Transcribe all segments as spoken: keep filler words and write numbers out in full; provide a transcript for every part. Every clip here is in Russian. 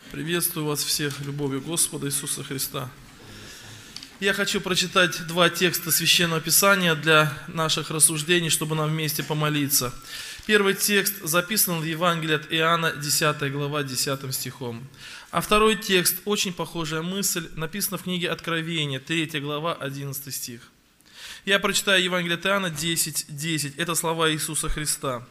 Приветствую вас всех любовью Господа Иисуса Христа. Я хочу прочитать два текста Священного Писания для наших рассуждений, чтобы нам вместе помолиться. Первый текст записан в Евангелии от Иоанна, десятая глава, десятым стихом. А второй текст, очень похожая мысль, написана в книге Откровения, третья глава, одиннадцатый стих. Я прочитаю Евангелие от Иоанна десять, десять. Это слова Иисуса Христа.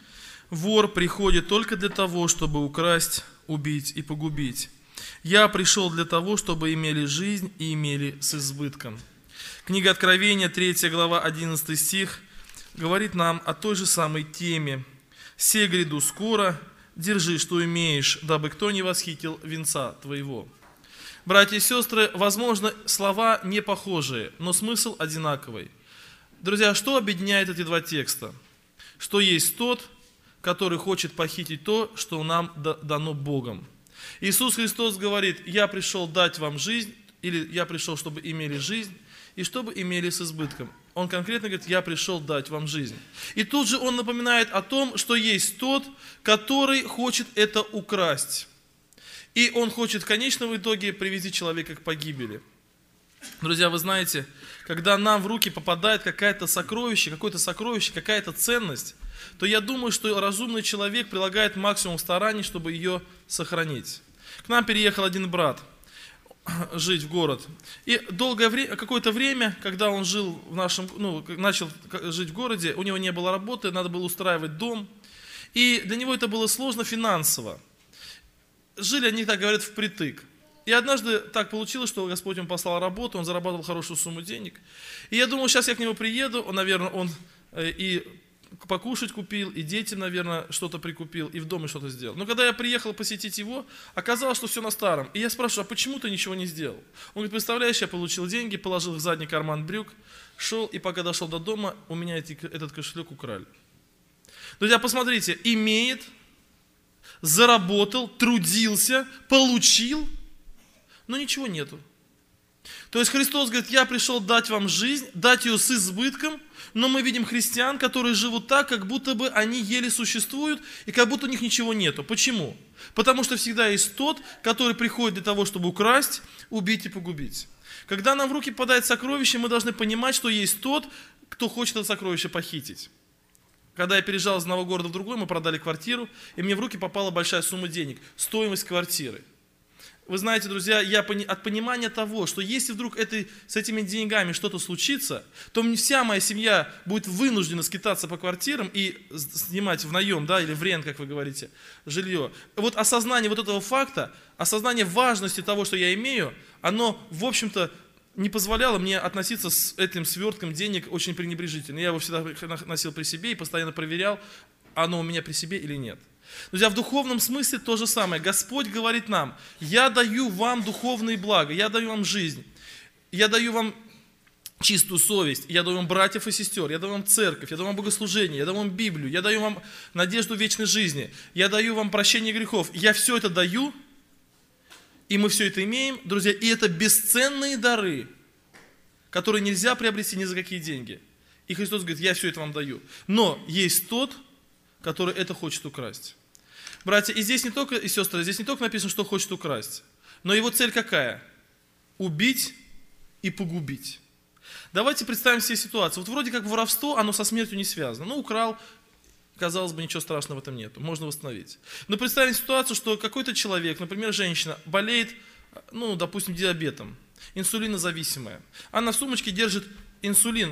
«Вор приходит только для того, чтобы украсть, убить и погубить. Я пришел для того, чтобы имели жизнь и имели с избытком». Книга Откровения, третья глава, одиннадцатый стих, говорит нам о той же самой теме. «Се гряду скоро, держи, что имеешь, дабы кто не восхитил венца твоего». Братья и сестры, возможно, слова не похожие, но смысл одинаковый. Друзья, что объединяет эти два текста? Что есть тот, который хочет похитить то, что нам дано Богом. Иисус Христос говорит: «Я пришел дать вам жизнь», или «Я пришел, чтобы имели жизнь, и чтобы имели с избытком». Он конкретно говорит: «Я пришел дать вам жизнь». И тут же Он напоминает о том, что есть тот, который хочет это украсть. И Он хочет в конечном итоге привести человека к погибели. Друзья, вы знаете, когда нам в руки попадает какое-то сокровище, какое-то сокровище, какая-то ценность, то я думаю, что разумный человек прилагает максимум стараний, чтобы ее сохранить. К нам переехал один брат жить в город. И долгое время, какое-то время, когда он жил в нашем, ну, начал жить в городе, у него не было работы, надо было устраивать дом. И для него это было сложно финансово. Жили они, так говорят, впритык. И однажды так получилось, что Господь ему послал работу, он заработал хорошую сумму денег. И я думал, сейчас я к нему приеду, он, наверное, он и покушать купил, и детям, наверное, что-то прикупил, и в доме что-то сделал. Но когда я приехал посетить его, оказалось, что все на старом. И я спрашиваю: а почему ты ничего не сделал? Он говорит: представляешь, я получил деньги, положил в задний карман брюк, шел, и пока дошел до дома, у меня эти, этот кошелек украли. Друзья, посмотрите, имеет, заработал, трудился, получил, но ничего нету. То есть Христос говорит: я пришел дать вам жизнь, дать ее с избытком, но мы видим христиан, которые живут так, как будто бы они еле существуют, и как будто у них ничего нету. Почему? Потому что всегда есть тот, который приходит для того, чтобы украсть, убить и погубить. Когда нам в руки попадает сокровище, мы должны понимать, что есть тот, кто хочет это сокровище похитить. Когда я переезжал из одного города в другой, мы продали квартиру, и мне в руки попала большая сумма денег, стоимость квартиры. Вы знаете, друзья, я от понимания того, что если вдруг это, с этими деньгами что-то случится, то вся моя семья будет вынуждена скитаться по квартирам и снимать в наем, да, или в рент, как вы говорите, жилье. Вот осознание вот этого факта, осознание важности того, что я имею, оно, в общем-то, не позволяло мне относиться с этим свертком денег очень пренебрежительно. Я его всегда носил при себе и постоянно проверял, оно у меня при себе или нет. Друзья, в духовном смысле то же самое. Господь говорит нам: я даю вам духовные блага, я даю вам жизнь, я даю вам чистую совесть, я даю вам братьев и сестер, я даю вам церковь, я даю вам богослужение, я даю вам Библию, я даю вам надежду вечной жизни, я даю вам прощение грехов. Я все это даю, и мы все это имеем, друзья, и это бесценные дары, которые нельзя приобрести ни за какие деньги. И Христос говорит: я все это вам даю. Но есть тот, который это хочет украсть. Братья, и здесь не только, и сестры, здесь не только написано, что хочет украсть, но его цель какая? Убить и погубить. Давайте представим себе ситуацию. Вот вроде как воровство, оно со смертью не связано. Ну, украл, казалось бы, ничего страшного в этом нет, можно восстановить. Но представим ситуацию, что какой-то человек, например, женщина, болеет, ну, допустим, диабетом, инсулинозависимая. Она в сумочке держит инсулин,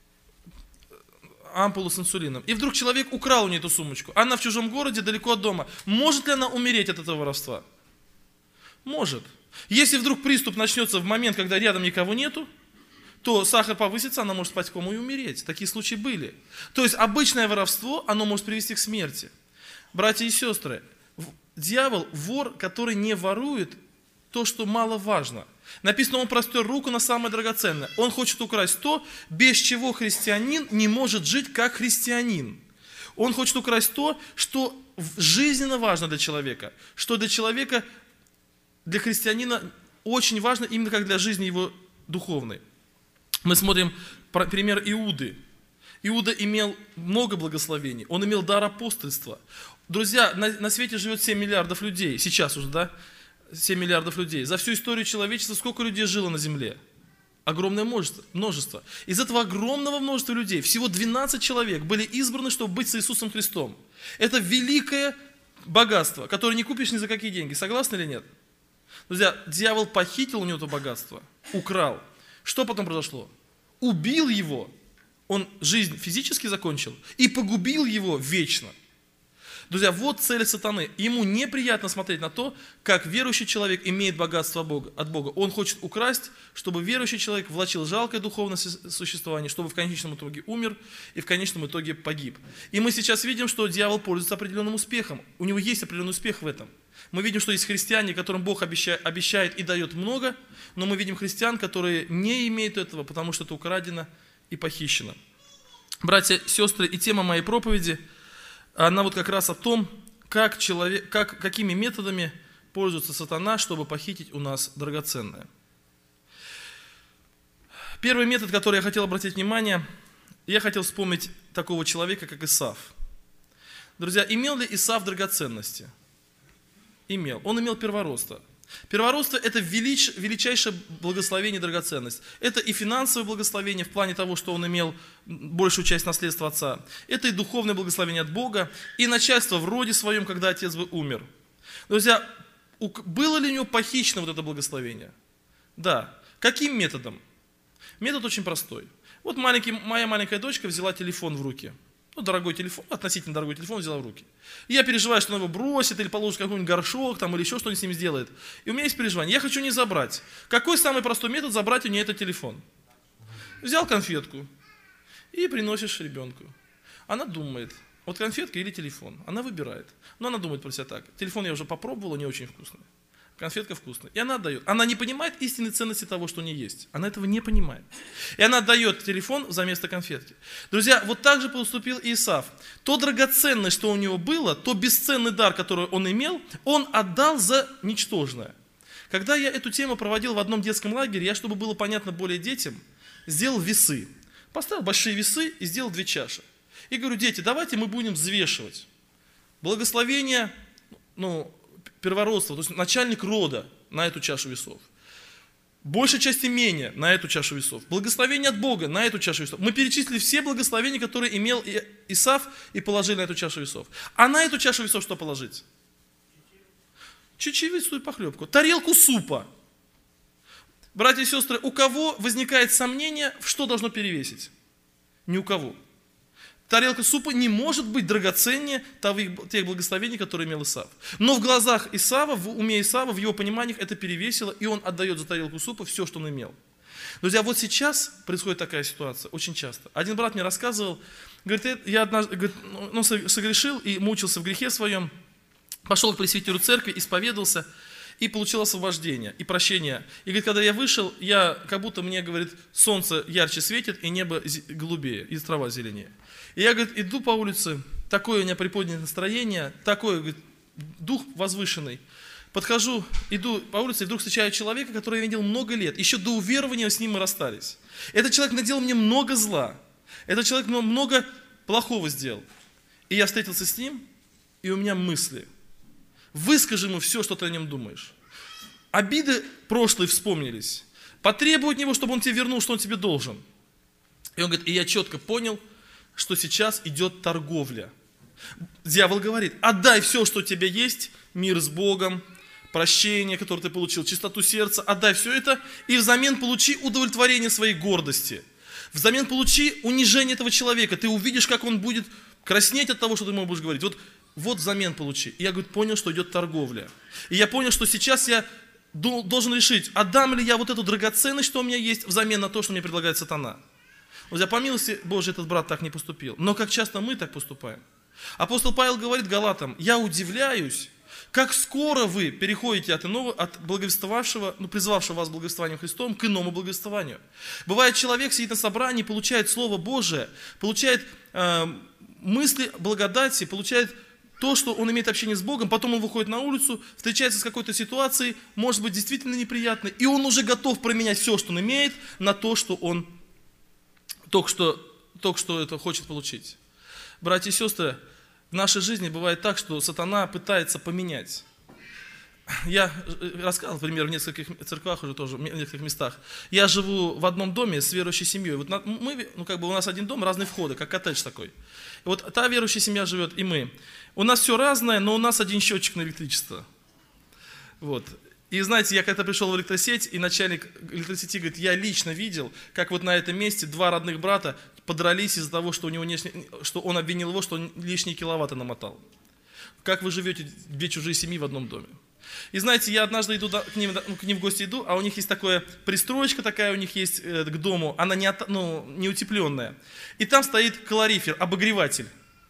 ампулу с инсулином. И вдруг человек украл у нее эту сумочку. Она в чужом городе, далеко от дома. Может ли она умереть от этого воровства? Может. Если вдруг приступ начнется в момент, когда рядом никого нету, то сахар повысится, она может спать в кому и умереть. Такие случаи были. То есть обычное воровство, оно может привести к смерти. Братья и сестры, дьявол вор, который не ворует то, что маловажно. Написано: он простер руку на самое драгоценное. Он хочет украсть то, без чего христианин не может жить как христианин. Он хочет украсть то, что жизненно важно для человека. Что для человека, для христианина очень важно именно как для жизни его духовной. Мы смотрим пример Иуды. Иуда имел много благословений. Он имел дар апостольства. Друзья, на, на свете живет семь миллиардов людей. Сейчас уже, да? семь миллиардов людей. За всю историю человечества сколько людей жило на земле? Огромное множество, множество. Из этого огромного множества людей всего двенадцать человек были избраны, чтобы быть с Иисусом Христом. Это великое богатство, которое не купишь ни за какие деньги. Согласны или нет? Друзья, дьявол похитил у него это богатство, украл. Что потом произошло? Убил его. Он жизнь физически закончил и погубил его вечно. Друзья, вот цель сатаны. Ему неприятно смотреть на то, как верующий человек имеет богатство от Бога. Он хочет украсть, чтобы верующий человек влачил жалкое духовное существование, чтобы в конечном итоге умер и в конечном итоге погиб. И мы сейчас видим, что дьявол пользуется определенным успехом. У него есть определенный успех в этом. Мы видим, что есть христиане, которым Бог обещает, обещает и дает много, но мы видим христиан, которые не имеют этого, потому что это украдено и похищено. Братья, сестры, и тема моей проповеди – она вот как раз о том, как человек, как, какими методами пользуется сатана, чтобы похитить у нас драгоценное. Первый метод, который я хотел обратить внимание, я хотел вспомнить такого человека, как Исав. Друзья, имел ли Исав драгоценности? Имел. Он имел первородство. Первородство – это велич, величайшее благословение и драгоценность. Это и финансовое благословение в плане того, что он имел большую часть наследства отца. Это и духовное благословение от Бога, и начальство в роде своем, когда отец бы умер. Друзья, было ли у него похищено вот это благословение? Да. Каким методом? Метод очень простой. Вот маленький, моя маленькая дочка взяла телефон в руки. Ну, дорогой телефон, относительно дорогой телефон взяла в руки. И я переживаю, что она его бросит или положит какой-нибудь горшок там, или еще что-нибудь с ним сделает. И у меня есть переживание. Я хочу не забрать. Какой самый простой метод забрать у нее этот телефон? Взял конфетку и приносишь ребенку. Она думает, вот конфетка или телефон. Она выбирает. Но она думает про себя так. Телефон я уже попробовала, не очень вкусный. Конфетка вкусная. И она отдает. Она не понимает истинной ценности того, что у нее есть. Она этого не понимает. И она отдает телефон за место конфетки. Друзья, вот так же поступил и Исав. То драгоценное, что у него было, то бесценный дар, который он имел, он отдал за ничтожное. Когда я эту тему проводил в одном детском лагере, я, чтобы было понятно более детям, сделал весы. Поставил большие весы и сделал две чаши. И говорю, дети, давайте мы будем взвешивать. Благословение, ну, первородство, то есть начальник рода на эту чашу весов. Большая часть имения на эту чашу весов. Благословение от Бога на эту чашу весов. Мы перечислили все благословения, которые имел Исав, и положили на эту чашу весов. А на эту чашу весов что положить? Чечевицу и похлебку. Тарелку супа. Братья и сестры, у кого возникает сомнение, что должно перевесить? Ни у кого. Тарелка супа не может быть драгоценнее тех благословений, которые имел Исав. Но в глазах Исава, в уме Исава, в его пониманиях это перевесило, и он отдает за тарелку супа все, что он имел. Друзья, вот сейчас происходит такая ситуация, очень часто. Один брат мне рассказывал, говорит, я однажды говорит, ну, согрешил и мучился в грехе своем, пошел к пресвитеру церкви, исповедовался и получил освобождение и прощение. И говорит, когда я вышел, я, как будто мне, говорит, солнце ярче светит, и небо голубее, и трава зеленее. И я, говорит, иду по улице, такое у меня приподнятое настроение, такой, говорит, дух возвышенный. Подхожу, иду по улице, и вдруг встречаю человека, которого я видел много лет. Еще до уверования с ним мы расстались. Этот человек наделал мне много зла. Этот человек много плохого сделал. И я встретился с ним, и у меня мысли. Выскажи ему все, что ты о нем думаешь. Обиды прошлые вспомнились. Потребуй от него, чтобы он тебе вернул, что он тебе должен. И он говорит, и я четко понял, что сейчас идет торговля. Дьявол говорит, отдай все, что у тебя есть, мир с Богом, прощение, которое ты получил, чистоту сердца, отдай все это, и взамен получи удовлетворение своей гордости. Взамен получи унижение этого человека. Ты увидишь, как он будет краснеть от того, что ты ему будешь говорить. Вот, вот взамен получи. И я, говорит, понял, что идет торговля. И я понял, что сейчас я должен решить, отдам ли я вот эту драгоценность, что у меня есть, взамен на то, что мне предлагает сатана. Друзья, по милости Божией этот брат так не поступил. Но как часто мы так поступаем? Апостол Павел говорит Галатам, я удивляюсь, как скоро вы переходите от иного, от благовествовавшего, ну, призвавшего вас благовествованием Христом к иному благовествованию. Бывает, человек сидит на собрании, получает Слово Божие, получает э, мысли благодати, получает то, что он имеет общение с Богом, потом он выходит на улицу, встречается с какой-то ситуацией, может быть, действительно неприятной, и он уже готов променять все, что он имеет, на то, что он только что, только что это хочет получить. Братья и сестры, в нашей жизни бывает так, что сатана пытается поменять Я рассказывал, например, в нескольких церквах уже тоже, в нескольких местах. Я живу в одном доме с верующей семьей. Вот мы, ну как бы у нас один дом, разные входы, как коттедж такой. И вот та верующая семья живет, и мы. У нас все разное, но у нас один счетчик на электричество. Вот. И знаете, я когда пришел в электросеть, и начальник электросети говорит, я лично видел, как вот на этом месте два родных брата подрались из-за того, что, у него не, что он обвинил его, что он лишние киловатты намотал. Как вы живете, две чужие семьи в одном доме? И знаете, я однажды иду к ним, ну, к ним в гости иду, а у них есть такая пристроечка такая, у них есть э, к дому, она не, от, ну, не утепленная. И там стоит калорифер, обогреватель.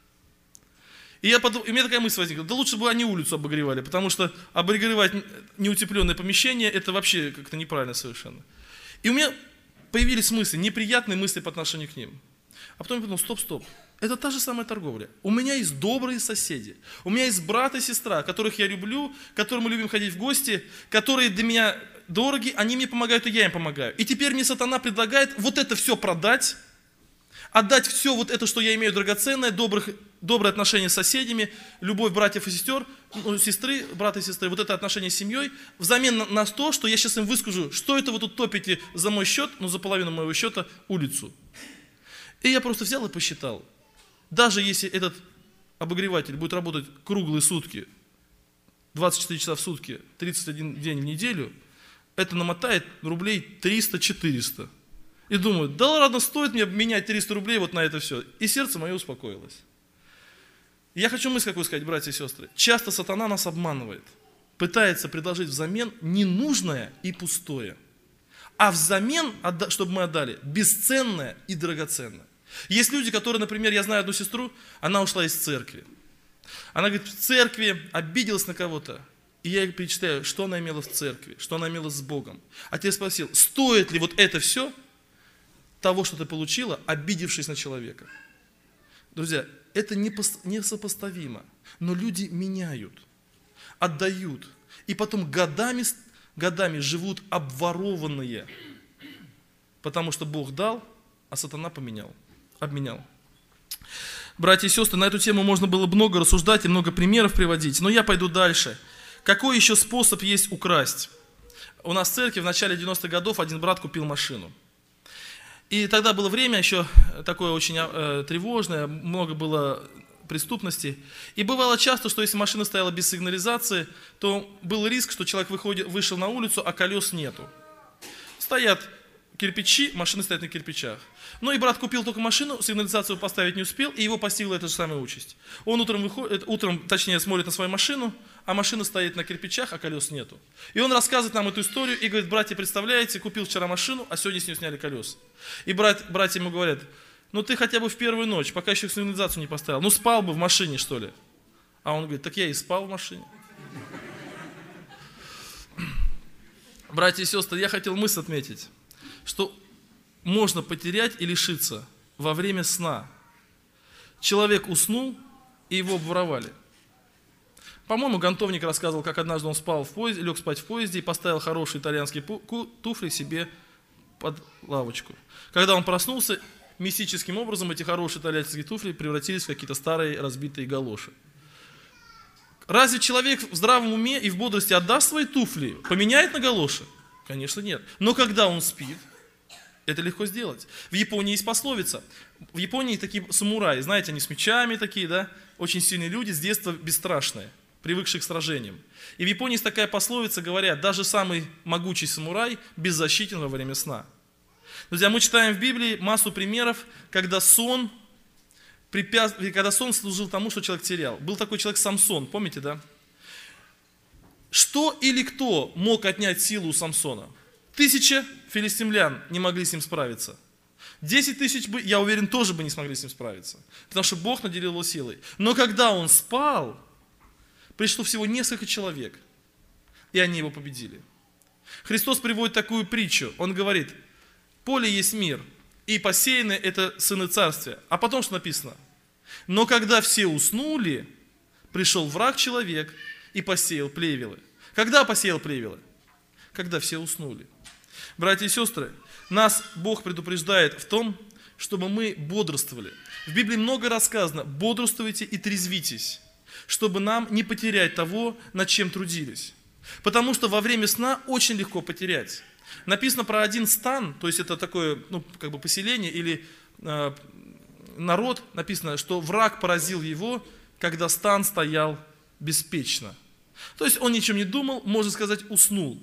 И, я подумал, и у меня такая мысль возникла, да лучше бы они улицу обогревали, потому что обогревать неутепленное помещение, это вообще как-то неправильно совершенно. И у меня появились мысли, неприятные мысли по отношению к ним. А потом я подумал, стоп, стоп. Это та же самая торговля. У меня есть добрые соседи. У меня есть брат и сестра, которых я люблю, к которым мы любим ходить в гости, которые для меня дороги, они мне помогают, и я им помогаю. И теперь мне сатана предлагает вот это все продать, отдать все вот это, что я имею драгоценное, добрых, добрые отношения с соседями, любовь братьев и сестер, ну, сестры, брата и сестры, вот это отношение с семьей, взамен на, на то, что я сейчас им выскажу, что это вы тут топите за мой счет, ну за половину моего счета, улицу. И я просто взял и посчитал. Даже если этот обогреватель будет работать круглые сутки, двадцать четыре часа в сутки, тридцать один день в неделю, это намотает рублей триста-четыреста. И думаю, да ладно, стоит мне обменять триста рублей вот на это все. И сердце мое успокоилось. Я хочу мысль какую сказать, братья и сестры. Часто сатана нас обманывает, пытается предложить взамен ненужное и пустое. А взамен, чтобы мы отдали, бесценное и драгоценное. Есть люди, которые, например, я знаю одну сестру, она ушла из церкви. Она говорит, в церкви обиделась на кого-то. И я ей перечитаю, что она имела в церкви, что она имела с Богом. А я спросил, стоит ли вот это все того, что ты получила, обидевшись на человека? Друзья, это несопоставимо. Но люди меняют, отдают. И потом годами, годами живут обворованные. Потому что Бог дал, а сатана поменял. Обменял. Братья и сестры, на эту тему можно было много рассуждать и много примеров приводить, но я пойду дальше. Какой еще способ есть украсть? У нас в церкви в начале девяностых годов один брат купил машину. И тогда было время еще такое очень э, тревожное, много было преступности. И бывало часто, что если машина стояла без сигнализации, то был риск, что человек выходит, вышел на улицу, а колес нету. Стоят кирпичи, машины стоят на кирпичах. Ну и брат купил только машину, сигнализацию поставить не успел, и его постигла эта же самая участь. Он утром, выходит, утром, точнее, смотрит на свою машину, а машина стоит на кирпичах, а колес нету. И он рассказывает нам эту историю и говорит, братья, представляете, купил вчера машину, а сегодня с нее сняли колеса. И брат, братья ему говорят, ну ты хотя бы в первую ночь, пока еще сигнализацию не поставил, ну спал бы в машине, что ли. А он говорит, так я и спал в машине. Братья и сестры, я хотел мысль отметить, что можно потерять и лишиться во время сна. Человек уснул, и его обворовали. По-моему, Гонтовник рассказывал, как однажды он спал в поезде, лег спать в поезде и поставил хорошие итальянские туфли себе под лавочку. Когда он проснулся, мистическим образом эти хорошие итальянские туфли превратились в какие-то старые разбитые галоши. Разве человек в здравом уме и в бодрости отдаст свои туфли, поменяет на галоши? Конечно, нет. Но когда он спит, это легко сделать. В Японии есть пословица. В Японии такие самураи, знаете, они с мечами такие, да, очень сильные люди, с детства бесстрашные, привыкшие к сражениям. И в Японии есть такая пословица, говорят, даже самый могучий самурай беззащитен во время сна. Друзья, мы читаем в Библии массу примеров, когда сон, препят... когда сон служил тому, что человек терял. Был такой человек Самсон, помните, да? Что или кто мог отнять силу у Самсона? Тысяча филистимлян не могли с ним справиться. Десять тысяч, бы, я уверен, тоже бы не смогли с ним справиться. Потому что Бог наделил его силой. Но когда он спал, пришло всего несколько человек. И они его победили. Христос приводит такую притчу. Он говорит, поле есть мир, и посеянные это сыны царствия. А потом что написано? Но когда все уснули, пришел враг человек и посеял плевелы. Когда посеял плевелы? Когда все уснули. Братья и сестры, нас Бог предупреждает в том, чтобы мы бодрствовали. В Библии много рассказано, бодрствуйте и трезвитесь, чтобы нам не потерять того, над чем трудились. Потому что во время сна очень легко потерять. Написано про один стан, то есть это такое, ну, как бы поселение или э, народ, написано, что враг поразил его, когда стан стоял беспечно. То есть он ничем не думал, можно сказать, уснул.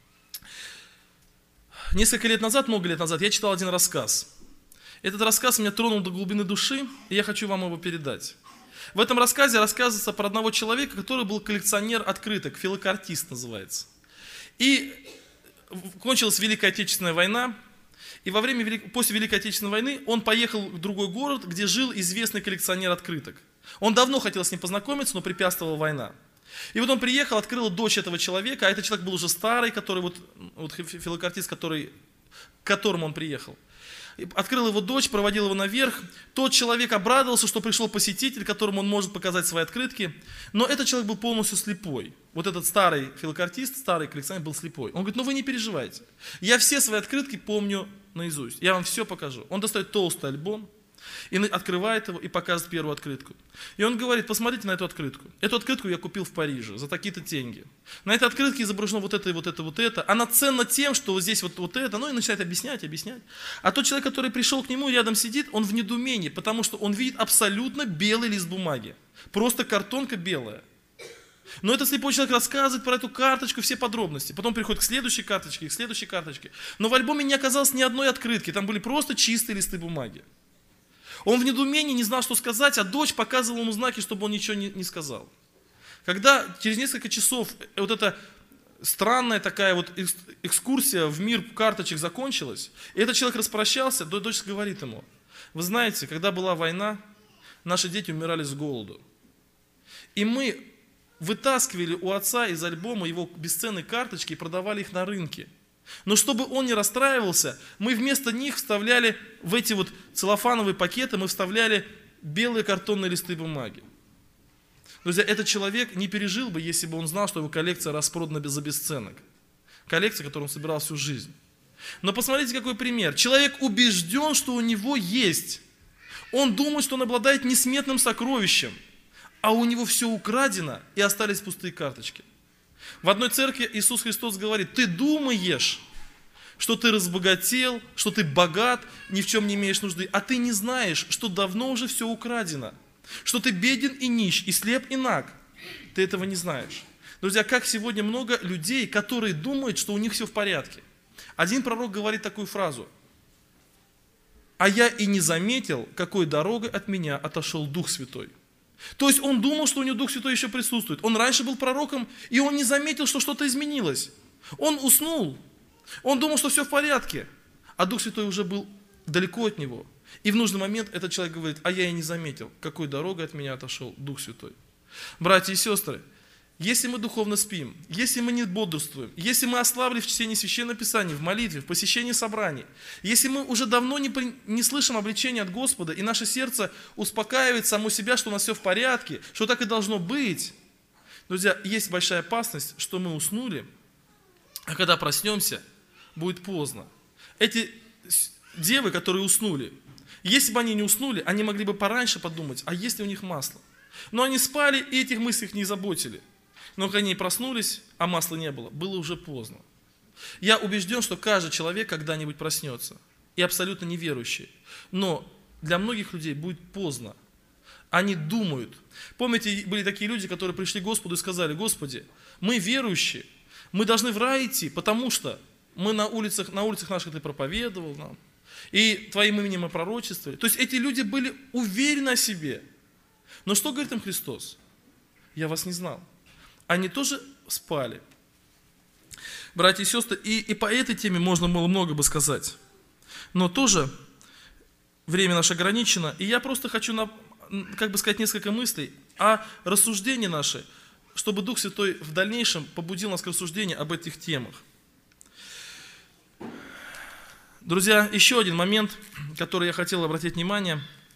Несколько лет назад, много лет назад, я читал один рассказ. Этот рассказ меня тронул до глубины души, и я хочу вам его передать. В этом рассказе рассказывается про одного человека, который был коллекционер открыток, филокартист называется. И кончилась Великая Отечественная война, и во время, после Великой Отечественной войны он поехал в другой город, где жил известный коллекционер открыток. Он давно хотел с ним познакомиться, но препятствовала война. И вот он приехал, открыла дочь этого человека, а этот человек был уже старый, который вот, вот филокартист, который, к которому он приехал. Открыл его дочь, проводил его наверх. Тот человек обрадовался, что пришел посетитель, которому он может показать свои открытки. Но этот человек был полностью слепой. Вот этот старый филокартист, старый коллекционер был слепой. Он говорит, ну вы не переживайте. Я все свои открытки помню наизусть. Я вам все покажу. Он достает толстый альбом и открывает его и показывает первую открытку. И он говорит, посмотрите на эту открытку. Эту открытку я купил в Париже за такие-то деньги. На этой открытке изображено вот это и вот это, вот это. Она ценна тем, что вот здесь вот, вот это. Ну и начинает объяснять, объяснять. А тот человек, который пришел к нему, рядом сидит, он в недоумении, потому что он видит абсолютно белый лист бумаги. Просто картонка белая. Но этот слепой человек рассказывает про эту карточку, все подробности. Потом приходит к следующей карточке, к следующей карточке. Но в альбоме не оказалось ни одной открытки. Там были просто чистые листы бумаги. Он в недоумении не знал, что сказать, а дочь показывала ему знаки, чтобы он ничего не, не сказал. Когда через несколько часов вот эта странная такая вот экскурсия в мир карточек закончилась, и этот человек распрощался, то дочь говорит ему, вы знаете, когда была война, наши дети умирали с голоду. И мы вытаскивали у отца из альбома его бесценные карточки и продавали их на рынке. Но чтобы он не расстраивался, мы вместо них вставляли в эти вот целлофановые пакеты, мы вставляли белые картонные листы бумаги. Друзья, этот человек не пережил бы, если бы он знал, что его коллекция распродана за бесценок. Коллекция, которую он собирал всю жизнь. Но посмотрите, какой пример. Человек убежден, что у него есть. Он думает, что он обладает несметным сокровищем, а у него все украдено и остались пустые карточки. В одной церкви Иисус Христос говорит, ты думаешь, что ты разбогател, что ты богат, ни в чем не имеешь нужды, а ты не знаешь, что давно уже все украдено, что ты беден и нищ, и слеп, и наг. Ты этого не знаешь. Друзья, как сегодня много людей, которые думают, что у них все в порядке. Один пророк говорит такую фразу, а я и не заметил, какой дорогой от меня отошел Дух Святой. То есть он думал, что у него Дух Святой еще присутствует. Он раньше был пророком, и он не заметил, что что-то изменилось. Он уснул. Он думал, что все в порядке. А Дух Святой уже был далеко от него. И в нужный момент этот человек говорит, а я и не заметил, какой дорогой от меня отошел Дух Святой. Братья и сестры, если мы духовно спим, если мы не бодрствуем, если мы ослабли в чтении Священного Писания, в молитве, в посещении собраний, если мы уже давно не, при, не слышим обличения от Господа, и наше сердце успокаивает само себя, что у нас все в порядке, что так и должно быть, друзья, есть большая опасность, что мы уснули, а когда проснемся, будет поздно. Эти девы, которые уснули, если бы они не уснули, они могли бы пораньше подумать, а есть ли у них масло? Но они спали, и этих мыслей их не заботили. Но когда они проснулись, а масла не было, было уже поздно. Я убежден, что каждый человек когда-нибудь проснется. И абсолютно неверующий. Но для многих людей будет поздно. Они думают. Помните, были такие люди, которые пришли к Господу и сказали, Господи, мы верующие, мы должны в рай идти, потому что мы на улицах, на улицах наших Ты проповедовал нам. И Твоим именем мы пророчествовали. То есть эти люди были уверены о себе. Но что говорит им Христос? Я вас не знал. Они тоже спали. Братья и сестры, и, и по этой теме можно было много бы сказать. Но тоже время наше ограничено, и я просто хочу, на, как бы сказать, несколько мыслей о рассуждении наше, чтобы Дух Святой в дальнейшем побудил нас к рассуждению об этих темах. Друзья, еще один момент, который я хотел обратить внимание.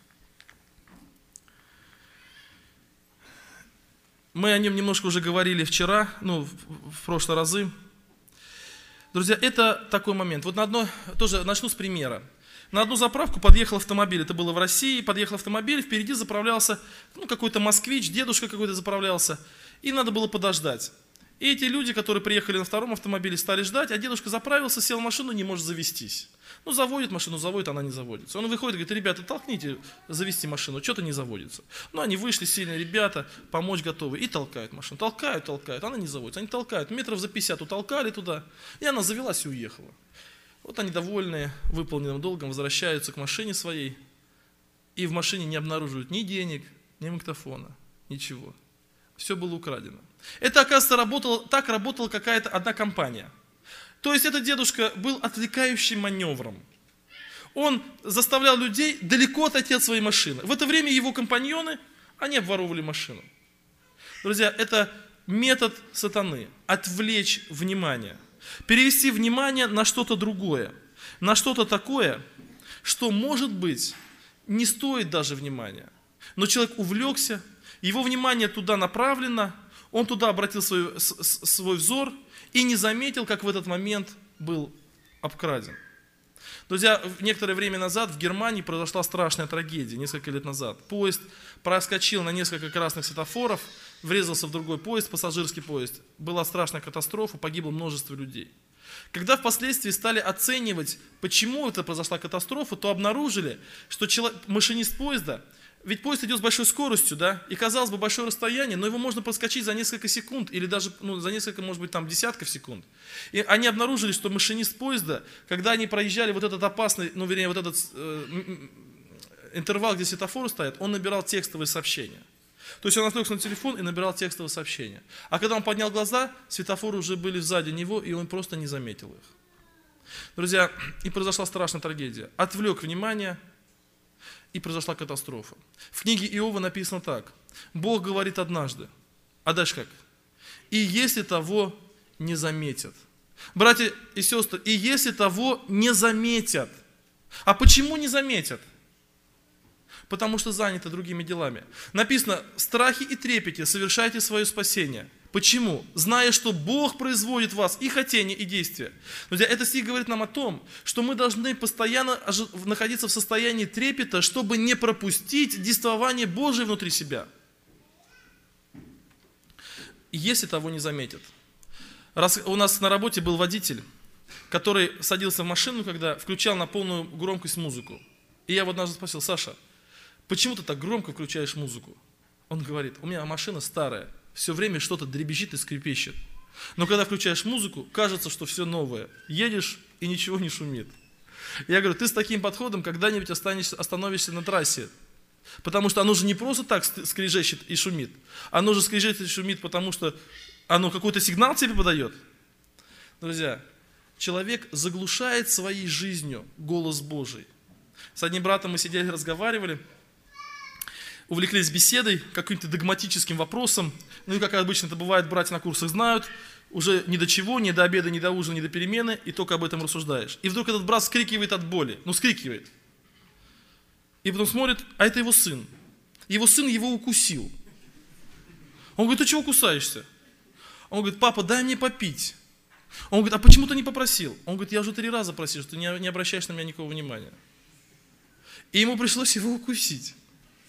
Мы о нем немножко уже говорили вчера, ну, в, в прошлые разы. Друзья, это такой момент. Вот на одно, тоже начну с примера. На одну заправку подъехал автомобиль, это было в России, подъехал автомобиль, впереди заправлялся, ну, какой-то москвич, дедушка какой-то заправлялся, и надо было подождать. И эти люди, которые приехали на втором автомобиле, стали ждать, а дедушка заправился, сел в машину, не может завестись. Ну, заводит машину, заводит, она не заводится. Он выходит и говорит: ребята, толкните завести машину, что-то не заводится. Ну, они вышли, сильные ребята, помочь готовы, и толкают машину. Толкают, толкают, она не заводится. Они толкают, метров за пятьдесят утолкали туда, и она завелась и уехала. Вот они, довольные выполненным долгом, возвращаются к машине своей, и в машине не обнаруживают ни денег, ни магнитофона, ничего. Все было украдено. Это, оказывается, работало, так работала какая-то одна компания. То есть этот дедушка был отвлекающим маневром. Он заставлял людей далеко отойти от своей машины. В это время его компаньоны, они обворовывали машину. Друзья, это метод сатаны – отвлечь внимание. Перевести внимание на что-то другое, на что-то такое, что, может быть, не стоит даже внимания. Но человек увлекся, его внимание туда направлено, он туда обратил свой, свой взор и не заметил, как в этот момент был обкраден. Друзья, некоторое время назад в Германии произошла страшная трагедия, несколько лет назад. Поезд проскочил на несколько красных светофоров, врезался в другой поезд, пассажирский поезд. Была страшная катастрофа, погибло множество людей. Когда впоследствии стали оценивать, почему это произошла катастрофа, то обнаружили, что человек, машинист поезда, ведь поезд идет с большой скоростью, да, и казалось бы большое расстояние, но его можно проскочить за несколько секунд или даже ну, за несколько, может быть, там десятков секунд. И они обнаружили, что машинист поезда, когда они проезжали вот этот опасный, ну, вернее, вот этот э, интервал, где светофоры стоят, он набирал текстовые сообщения. То есть он отвлекся на телефон и набирал текстовые сообщения. А когда он поднял глаза, светофоры уже были сзади него, и он просто не заметил их. Друзья, и произошла страшная трагедия. Отвлек внимание, и произошла катастрофа. В книге Иова написано так. Бог говорит однажды, а дальше как? И если того не заметят. Братья и сестры, и если того не заметят. А почему не заметят? Потому что заняты другими делами. Написано: страхи и трепете совершайте свое спасение. Почему? Зная, что Бог производит в вас и хотение, и действия. Друзья, этот стих говорит нам о том, что мы должны постоянно находиться в состоянии трепета, чтобы не пропустить действование Божие внутри себя. Если того не заметят. Раз у нас на работе был водитель, который садился в машину, когда включал на полную громкость музыку. И я вот однажды спросил: Саша, почему ты так громко включаешь музыку? Он говорит: у меня машина старая, все время что-то дребезжит и скрипещет. Но когда включаешь музыку, кажется, что все новое. Едешь, и ничего не шумит. Я говорю: ты с таким подходом когда-нибудь остановишься на трассе. Потому что оно же не просто так скрежещет и шумит. Оно же скрежещет и шумит, потому что оно какой-то сигнал тебе подает. Друзья, человек заглушает своей жизнью голос Божий. С одним братом мы сидели, разговаривали, увлеклись беседой, каким-то догматическим вопросом. Ну и как обычно это бывает, братья на курсах знают, уже ни до чего, ни до обеда, ни до ужина, ни до перемены, и только об этом рассуждаешь. И вдруг этот брат вскрикивает от боли, ну вскрикивает. И потом смотрит, а это его сын. Его сын его укусил. Он говорит: ты чего кусаешься? Он говорит: папа, дай мне попить. Он говорит: а почему ты не попросил? Он говорит: я уже три раза просил, что ты не, не обращаешь на меня никакого внимания. И ему пришлось его укусить.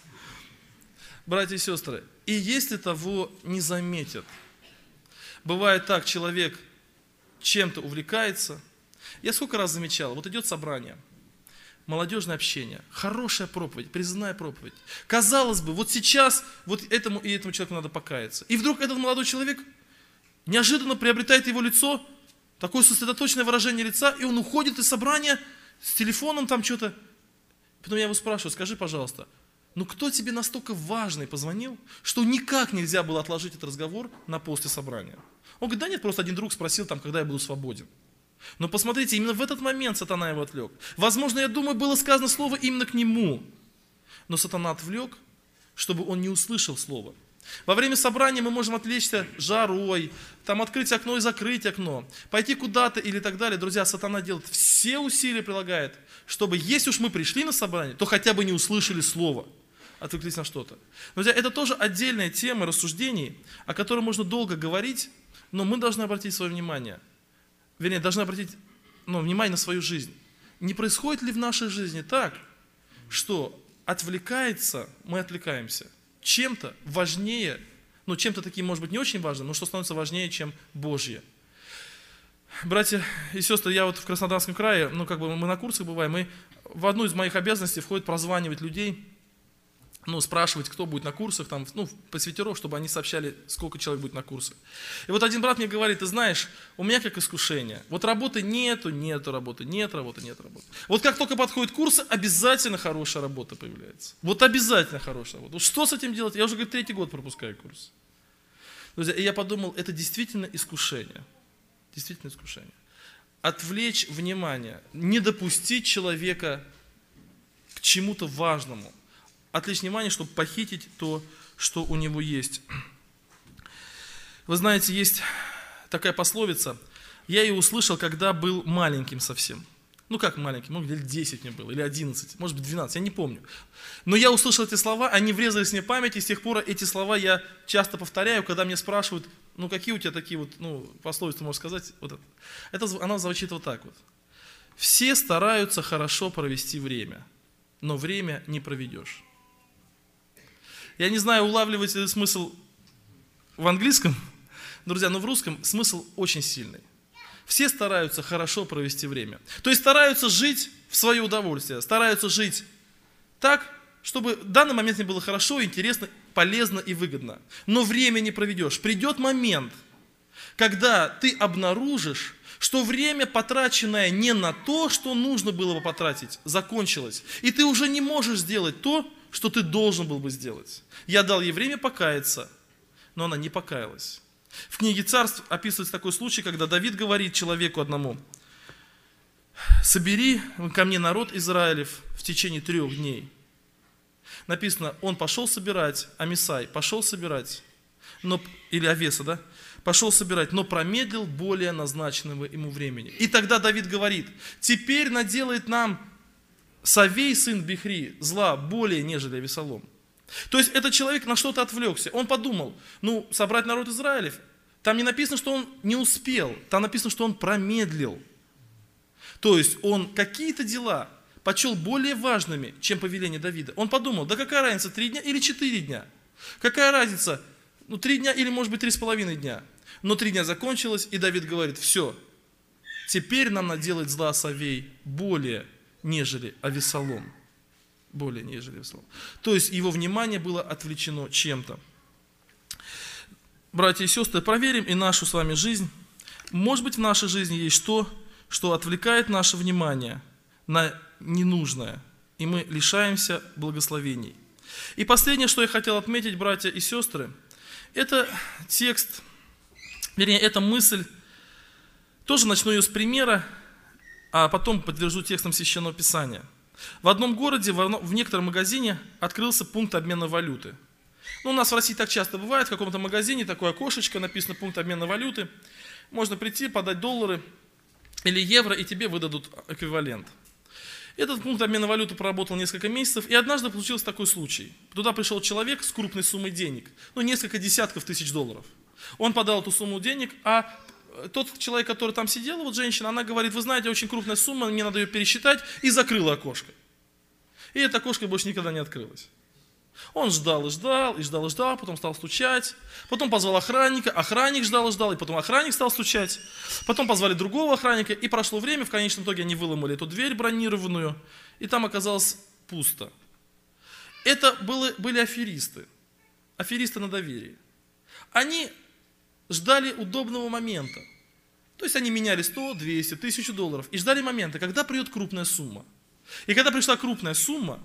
Братья и сестры, и если того не заметят, бывает так, человек чем-то увлекается. Я сколько раз замечал, вот идет собрание, молодежное общение, хорошая проповедь, призывная проповедь. Казалось бы, вот сейчас вот этому и этому человеку надо покаяться. И вдруг этот молодой человек неожиданно приобретает его лицо, такое сосредоточенное выражение лица, и он уходит из собрания с телефоном там что-то. Потом я его спрашиваю: скажи, пожалуйста, ну кто тебе настолько важный позвонил, что никак нельзя было отложить этот разговор на после собрания? Он говорит: да нет, просто один друг спросил там, когда я буду свободен. Но посмотрите, именно в этот момент сатана его отвлек. Возможно, я думаю, было сказано слово именно к нему. Но сатана отвлек, чтобы он не услышал слово. Во время собрания мы можем отвлечься жарой, там открыть окно и закрыть окно, пойти куда-то или так далее. Друзья, сатана делает все усилия, прилагает, чтобы, если уж мы пришли на собрание, то хотя бы не услышали слово, отвлеклись на что-то. Друзья, это тоже отдельная тема рассуждений, о которой можно долго говорить, но мы должны обратить свое внимание, вернее, должны обратить ну, внимание на свою жизнь. Не происходит ли в нашей жизни так, что отвлекается, мы отвлекаемся чем-то важнее ну, чем-то таким, может быть, не очень важным, но что становится важнее, чем Божье. Братья и сестры, я вот в Краснодарском крае, ну, как бы мы на курсах бываем, и в одну из моих обязанностей входит прозванивать людей, ну, спрашивать, кто будет на курсах, там, ну, посвятеров, чтобы они сообщали, сколько человек будет на курсах. И вот один брат мне говорит: ты знаешь, у меня как искушение, вот работы нету, нету работы, нет работы, нет работы. Вот как только подходит курсы, обязательно хорошая работа появляется. Вот обязательно хорошая работа. Вот что с этим делать? Я уже, говорит, третий год пропускаю курс. Друзья, и я подумал, это действительно искушение. Действительно искушение. Отвлечь внимание, не допустить человека к чему-то важному. Отвлечь внимание, чтобы похитить то, что у него есть. Вы знаете, есть такая пословица. Я ее услышал, когда был маленьким совсем. Ну как маленьким, может лет десять мне было, или одиннадцать, может быть двенадцать, я не помню. Но я услышал эти слова, они врезались мне в память, и с тех пор эти слова я часто повторяю, когда мне спрашивают, ну какие у тебя такие вот, ну, пословицы, можно сказать, вот это. это. Она звучит вот так вот. Все стараются хорошо провести время, но время не проведешь. Я не знаю, улавливаете ли смысл в английском, друзья, но в русском смысл очень сильный. Все стараются хорошо провести время. То есть стараются жить в свое удовольствие, стараются жить так, чтобы в данный момент мне было хорошо, интересно, полезно и выгодно. Но время не проведешь. Придет момент, когда ты обнаружишь, что время, потраченное не на то, что нужно было бы потратить, закончилось. И ты уже не можешь сделать то, что ты должен был бы сделать. Я дал ей время покаяться, но она не покаялась. В книге Царств описывается такой случай, когда Давид говорит человеку одному: собери ко мне народ Израилев в течение трех дней. Написано, он пошел собирать, Амисай пошел собирать, но, или Авеса, да, пошел собирать, но промедлил более назначенного ему времени. И тогда Давид говорит: теперь наделает нам Савей, сын Бихри, зла более, нежели Авесолом. То есть этот человек на что-то отвлекся. Он подумал, ну, собрать народ Израилев, там не написано, что он не успел, там написано, что он промедлил. То есть он какие-то дела почел более важными, чем повеление Давида. Он подумал, да какая разница, три дня или четыре дня? Какая разница, ну, три дня или, может быть, три с половиной дня? Но три дня закончилось, и Давид говорит: все, теперь нам наделает зла Савей более, нежели Авесолом. Более, нежели Авесолом. То есть его внимание было отвлечено чем-то. Братья и сестры, проверим и нашу с вами жизнь. Может быть, в нашей жизни есть то, что отвлекает наше внимание на ненужное, и мы лишаемся благословений. И последнее, что я хотел отметить, братья и сестры, это текст, вернее, эта мысль, тоже начну ее с примера, а потом подтвержу текстом Священного Писания. В одном городе, в некотором магазине открылся пункт обмена валюты. Ну, у нас в России так часто бывает, в каком-то магазине такое окошечко, написано пункт обмена валюты. Можно прийти, подать доллары или евро, и тебе выдадут эквивалент. Этот пункт обмена валюты проработал несколько месяцев, и однажды получился такой случай. Туда пришел человек с крупной суммой денег, ну, несколько десятков тысяч долларов. Он подал эту сумму денег, а тот человек, который там сидел, вот женщина, она говорит: вы знаете, очень крупная сумма, мне надо ее пересчитать, и закрыла окошко. И это окошко больше никогда не открылось. Он ждал и ждал, и ждал и ждал, потом стал стучать, потом позвал охранника, охранник ждал и ждал, и потом охранник стал стучать, потом позвали другого охранника, и прошло время, в конечном итоге они выломали эту дверь бронированную, и там оказалось пусто. Это были, были аферисты, аферисты на доверии. Они ждали удобного момента, то есть они меняли сто, двести, тысячу долларов, и ждали момента, когда придет крупная сумма. И когда пришла крупная сумма,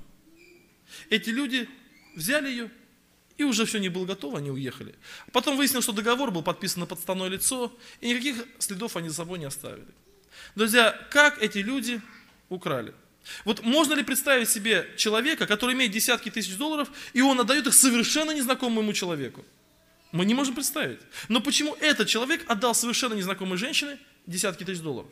эти люди взяли ее, и уже все не было готово, они уехали. Потом выяснилось, что договор был подписан на подставное лицо, и никаких следов они за собой не оставили. Друзья, как эти люди украли? Вот можно ли представить себе человека, который имеет десятки тысяч долларов, и он отдает их совершенно незнакомому ему человеку? Мы не можем представить. Но почему этот человек отдал совершенно незнакомой женщине десятки тысяч долларов?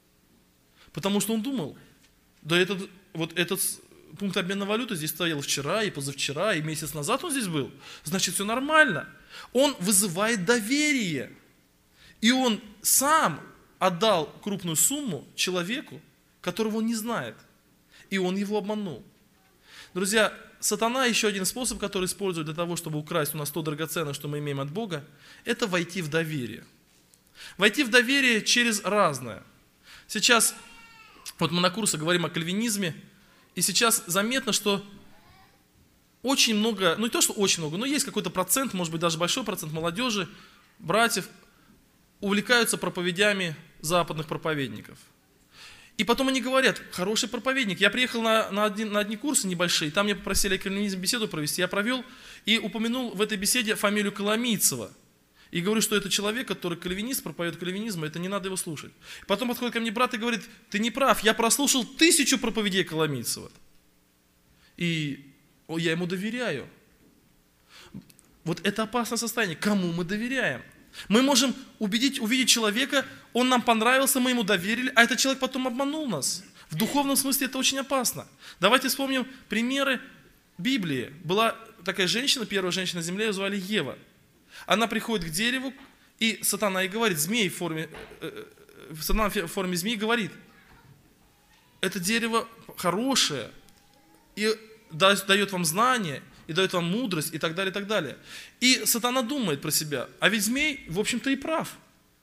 Потому что он думал, да этот, вот этот пункт обмена валюты здесь стоял вчера и позавчера, и месяц назад он здесь был. Значит, все нормально. Он вызывает доверие. И он сам отдал крупную сумму человеку, которого он не знает. И он его обманул. Друзья, сатана еще один способ, который использует для того, чтобы украсть у нас то драгоценное, что мы имеем от Бога, это войти в доверие. Войти в доверие через разное. Сейчас, вот мы на курсе говорим о кальвинизме, и сейчас заметно, что очень много, ну не то, что очень много, но есть какой-то процент, может быть даже большой процент молодежи, братьев, увлекаются проповедями западных проповедников. И потом они говорят: хороший проповедник. Я приехал на, на, одни, на одни курсы небольшие, там меня попросили о кальвинизме беседу провести, я провел и упомянул в этой беседе фамилию Коломийцева. И говорю, что это человек, который кальвинист, проповедует кальвинизм, это не надо его слушать. Потом подходит ко мне брат и говорит: ты не прав, я прослушал тысячу проповедей Коломийцева. И о, я ему доверяю. Вот это опасное состояние. Кому мы доверяем? Мы можем убедить, увидеть человека, он нам понравился, мы ему доверили, а этот человек потом обманул нас. В духовном смысле это очень опасно. Давайте вспомним примеры Библии. Была такая женщина, первая женщина на земле, ее звали Ева. Она приходит к дереву, и сатана ей говорит, змей в форме, э, сатана в форме змеи говорит: это дерево хорошее, и дает вам знания, и дает вам мудрость, и так далее, и так далее. И сатана думает про себя, а ведь змей, в общем-то, и прав.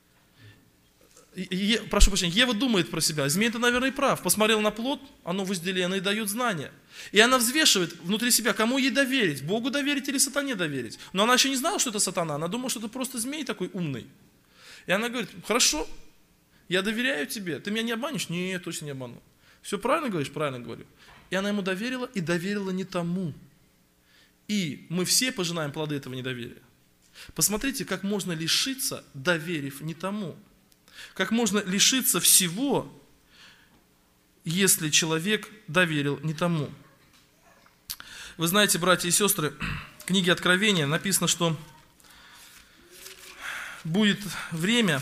Е, прошу прощения, Ева думает про себя, змей-то, наверное, и прав. Посмотрел на плод, оно возделено и дает знания. И она взвешивает внутри себя, кому ей доверить, Богу доверить или сатане доверить. Но она еще не знала, что это сатана, она думала, что это просто змей такой умный. И она говорит: хорошо, я доверяю тебе, ты меня не обманешь? Нет, точно не обману. Все правильно говоришь? Правильно говорю. И она ему доверила, и доверила не тому. И мы все пожинаем плоды этого недоверия. Посмотрите, как можно лишиться, доверив не тому. Как можно лишиться всего, если человек доверил не тому. Вы знаете, братья и сестры, в книге Откровения написано, что будет время,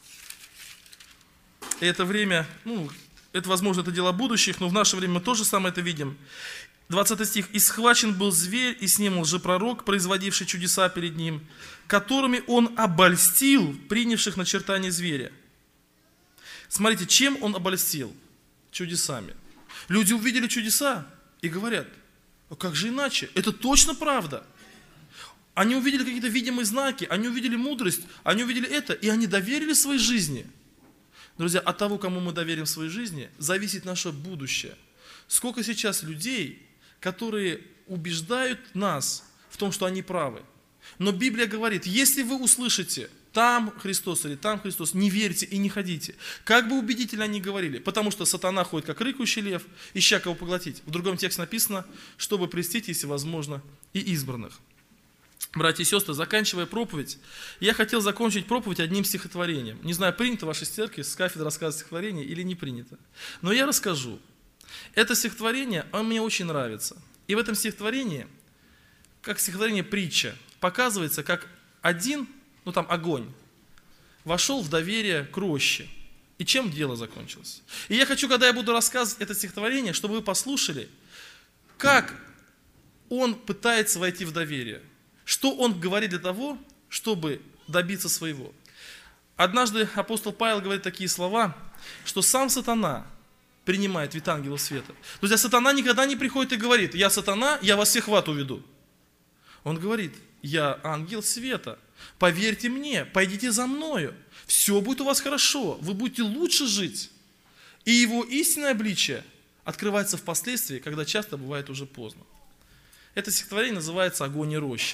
и это время, ну, это, возможно, это дело будущих, но в наше время мы тоже самое это видим. двадцатый стих. «И схвачен был зверь, и с ним лжепророк, производивший чудеса перед ним, которыми он обольстил принявших начертание зверя». Смотрите, чем он обольстил? Чудесами. Люди увидели чудеса и говорят: а как же иначе? Это точно правда. Они увидели какие-то видимые знаки, они увидели мудрость, они увидели это, и они доверили своей жизни. Друзья, от того, кому мы доверим своей жизни, зависит наше будущее. Сколько сейчас людей, которые убеждают нас в том, что они правы. Но Библия говорит: если вы услышите там Христос или там Христос, не верьте и не ходите. Как бы убедительно они говорили, потому что сатана ходит как рыкающий лев, ища кого поглотить. В другом тексте написано: чтобы прельстить, если возможно, и избранных. Братья и сестры, заканчивая проповедь, я хотел закончить проповедь одним стихотворением. Не знаю, принято в вашей церкви с кафедры рассказывать стихотворение или не принято. Но я расскажу. Это стихотворение, оно мне очень нравится. И в этом стихотворении, как стихотворение притча, показывается, как один, ну там огонь, вошел в доверие к роще. И чем дело закончилось. И я хочу, когда я буду рассказывать это стихотворение, чтобы вы послушали, как он пытается войти в доверие. Что он говорит для того, чтобы добиться своего. Однажды апостол Павел говорит такие слова, что сам сатана принимает вид ангелов света. Друзья, сатана никогда не приходит и говорит: я сатана, я вас всех в ад уведу. Он говорит: я ангел света, поверьте мне, пойдите за мною, все будет у вас хорошо, вы будете лучше жить. И его истинное обличие открывается впоследствии, когда часто бывает уже поздно. Это стихотворение называется «Огонь и роща».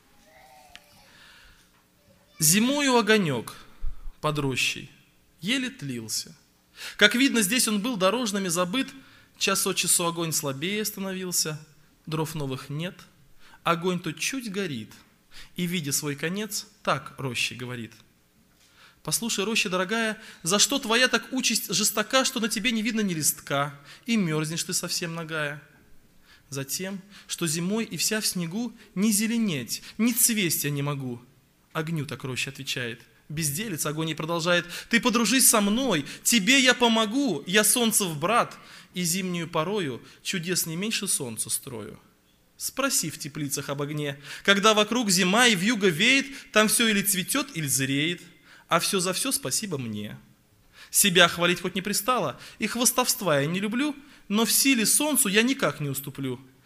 Зимою огонек под рощей еле тлился. Как видно, здесь он был дорожными забыт, час от часу огонь слабее становился, дров новых нет, огонь то чуть горит, и, видя свой конец, так роще говорит: послушай, роща дорогая, за что твоя так участь жестока, что на тебе не видно ни листка, и мерзнешь ты совсем нагая? Затем, что зимой и вся в снегу ни зеленеть, ни цвесть я не могу. Огню так роща отвечает. Безделец огонь и продолжает: ты подружись со мной, тебе я помогу, я солнцев брат, и зимнюю порою чудес не меньше солнца строю. Спроси в теплицах об огне, когда вокруг зима и вьюга веет, там все или цветет, или зреет, а все за все спасибо мне. Себя хвалить хоть не пристало, и хвастовства я не люблю, но в силе солнцу я никак не уступлю.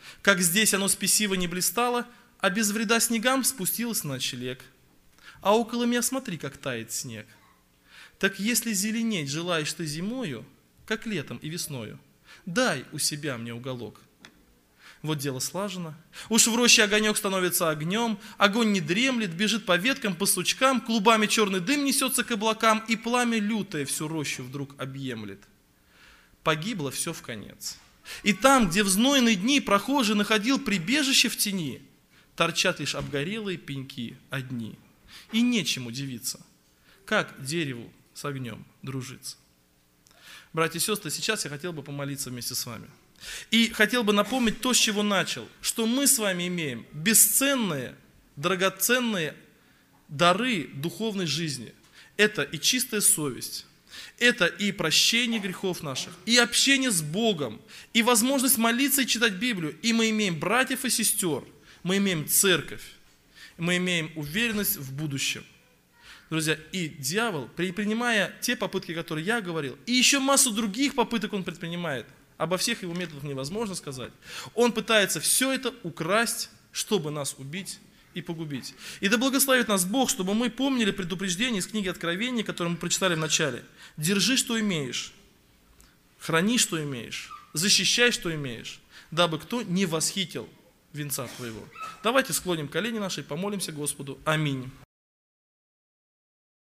Как здесь оно спесиво не блистало, а без вреда снегам спустилось на ночлег. А около меня смотри, как тает снег. Так если зеленеть желаешь ты зимою, как летом и весною, дай у себя мне уголок. Вот дело слажено. Уж в роще огонек становится огнем, огонь не дремлет, бежит по веткам, по сучкам, клубами черный дым несется к облакам, и пламя лютое всю рощу вдруг объемлет. Погибло все вконец. И там, где в знойные дни прохожий находил прибежище в тени, торчат лишь обгорелые пеньки одни. И нечем удивиться, как дереву с огнем дружится. Братья и сестры, сейчас я хотел бы помолиться вместе с вами. И хотел бы напомнить то, с чего начал, что мы с вами имеем бесценные, драгоценные дары духовной жизни. Это и чистая совесть, это и прощение грехов наших, и общение с Богом, и возможность молиться и читать Библию. И мы имеем братьев и сестер, мы имеем церковь, мы имеем уверенность в будущем. Друзья, и дьявол, предпринимая те попытки, которые я говорил, и еще массу других попыток он предпринимает, обо всех его методах невозможно сказать, он пытается все это украсть, чтобы нас убить и погубить. И да благословит нас Бог, чтобы мы помнили предупреждение из книги Откровения, которое мы прочитали в начале. Держи, что имеешь, храни, что имеешь, защищай, что имеешь, дабы кто не восхитил венца твоего. Давайте склоним колени наши и помолимся Господу. Аминь.